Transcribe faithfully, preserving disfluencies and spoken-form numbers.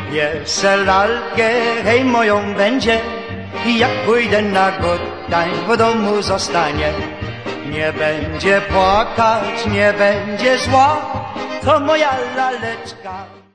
Jeszcze lalkę, hej, moją będzie, jak pójdę na gotań, w domu zostanie. Nie będzie płakać, nie będzie zła, to moja laleczka.